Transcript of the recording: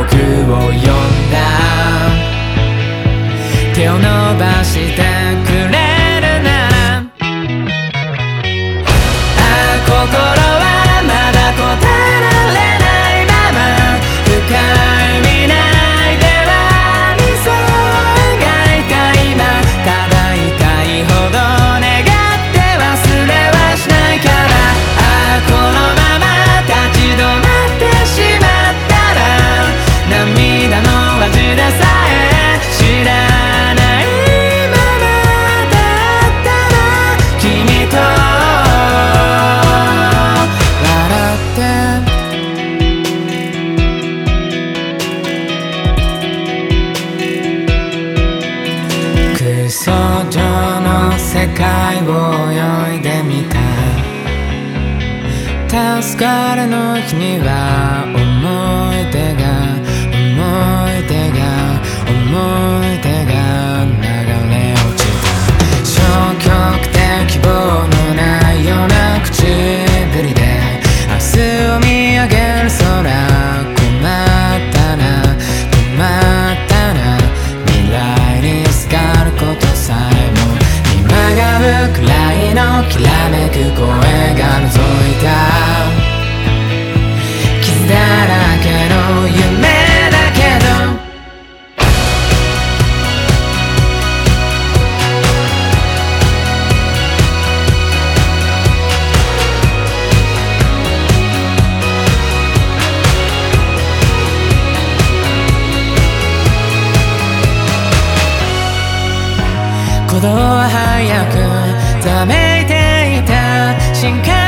僕を呼んだ。手を伸ばしてくれるなら、心はまだ答えられないまま、深い未来では理想を描いた今、ただ痛いほど願って忘れはしないから。このまま立ち止まってしまったら、涙の味でさえ知らないままだったら、君と笑って空想上の世界を泳いでみた。助かるの日には思い出が流れ落ちた。消極的希望のないような口ぶりで明日を見上げる空、困ったな未来にすがることさえも、今がうくらいのきらめく声が覗いた。傷だらけの夢だけど、鼓動は早くざめいていた。新幹